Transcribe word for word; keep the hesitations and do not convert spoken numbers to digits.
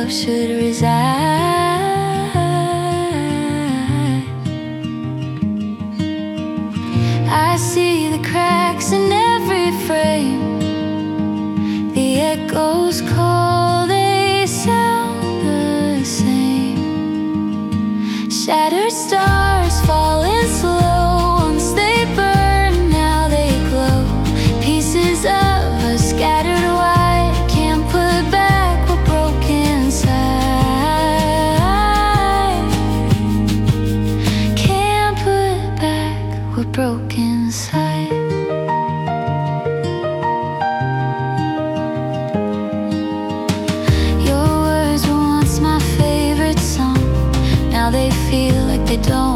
love should reside. I see the cracks in every frame, the echoes call, they sound the same. Shattered stars falling slow, once they burn, now they glow. Pieces of us scattered wide, can't put back what broke inside. Can't put back what broke inside. Your words were once my favorite song, now they feel like they don't